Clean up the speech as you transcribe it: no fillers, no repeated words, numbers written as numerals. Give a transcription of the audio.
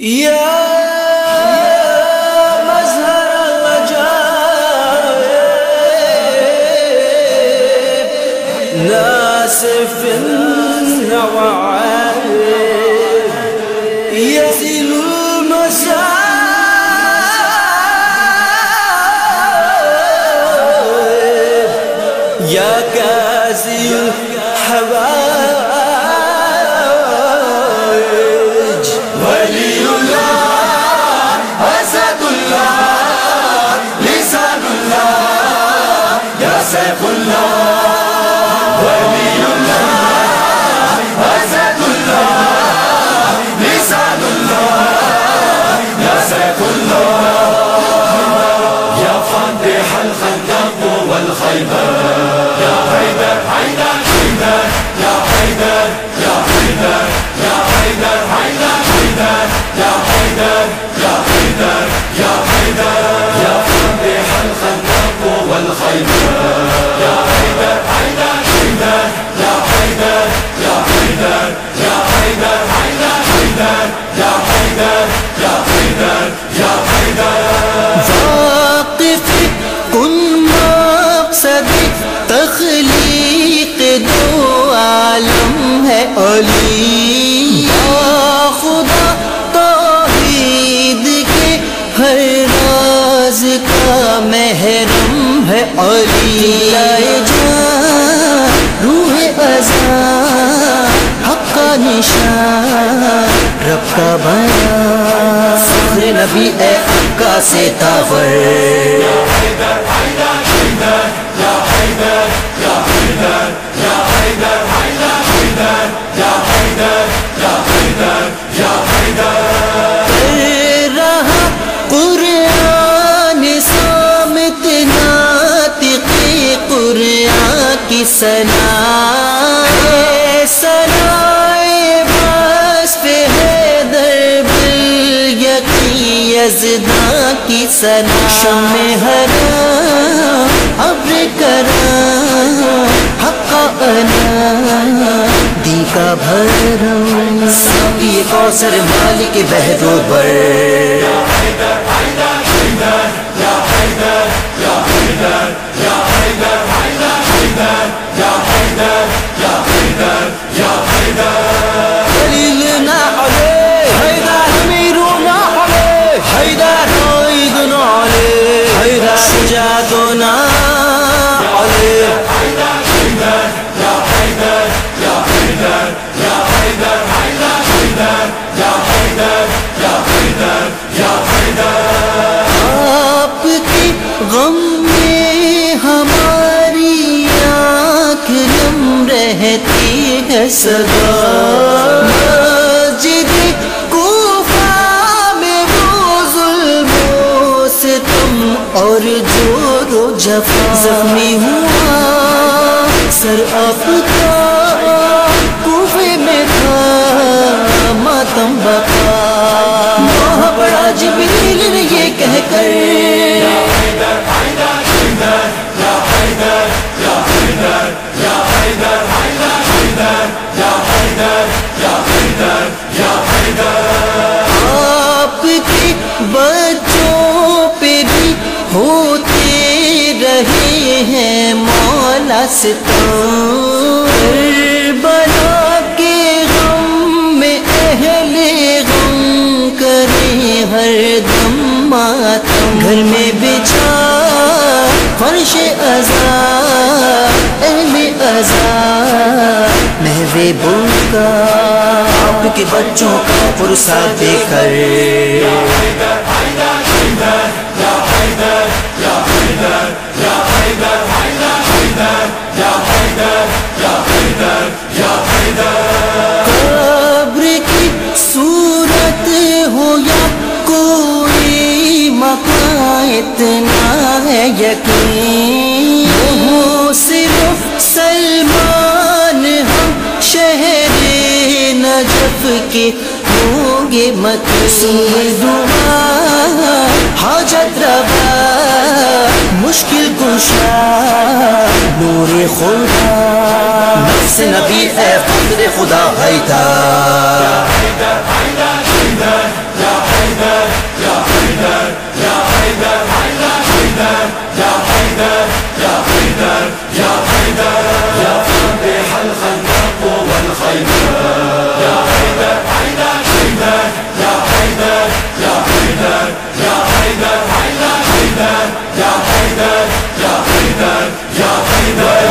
یا مظہر العجائب ناصف النوائب يزيل المصائب يا كازي الحوائج ولي الله أسد الله لسان الله يا سيف الله ولي الله أسد الله لسان الله يا سيف الله يا فاتح الخندق والخيبر يا حيدر حيدر حيدر يا حيدر يا حيدر يا حيدر حيدر حيدر يا حيدر يا حيدر يا حيدر يا فاتح الخندق والخيبر يا حيدر حيدر حيدر يا حيدر يا حيدر يا حيدر حيدر حيدر يا حيدر يا حيدر يا حيدر واقف کن مقصد تخلیق دو عالم ہے علی خدا توحید کے ہر راز کا محرم ہے علی لائے جان روح ازاں حق کا نشان رب کا بیان فخر نبی اے کا ستاور يا حيدر حيدر حيدر يا حيدر يا حيدر يا حيدر حيدر حيدر يا حيدر يا حيدر يا حيدر رہا قرآن صامت ناطقی قرآن کی ثنا ثنائے بس پہ حیدر بالیقین یزداں کی ثنا شمع حرام ابر کرام حق انا دی کا بھرم ساقی کوثر مالک بحر و بر يا حيدر حيدر حيدر يا حيدر يا حيدر يا حيدر حيدر حيدر يا حيدر يا حيدر يا حيدر دلیلنا علیہ حیدر امیرنا علیہ حیدر عیدنا علیہ حیدر سجادنا علیہ حيدر حيدر يا حيدر يا حيدر يا حيدر حيدر حيدر يا حيدر يا حيدر يا حيدر آپ کی غم میں ہماری آنکھ نم رہتی ہے سدا مسجد کوفہ میں وہ ظلم و ستم اور جور و جفا زخمی ہوا سر آفتاب کوفے میں تھا ماتم بقا وہاں پڑا جبریل نے یہ کہہ کر حيدر حيدر حيدر يا حيدر يا حيدر يا حيدر حيدر حيدر يا حيدر يا حيدر يا حيدر آپ کے بچوں پہ بھی ہوتے رہے ہیں مولا ستم کربلا کے غم میں اہل غم کریں ہر دم ماتم گھر میں بچھا فرش ازا اہل ازا محو بلکا آپ کے بچوں کا پرسا دے کر حيدر حيدر حيدر يا حيدر يا حيدر يا حيدر حيدر حيدر يا حيدر يا حيدر يا حيدر قبر کی صورت ہو یا کوئی مقام اتنا ہے یقین وہ صرف سلمان ہم شہر نجف کے ہوں گے مقصود دعا حاجت روا مشکل کشا نور خدا نفس نبی اے فخر خدا حیدر حیدر حیدر حیدر يا حيدر يا فاتح الخندق والخيبر يا حيدر حيدر حيدر يا حيدر يا حيدر يا حيدر حيدر حيدر يا حيدر يا حيدر يا حيدر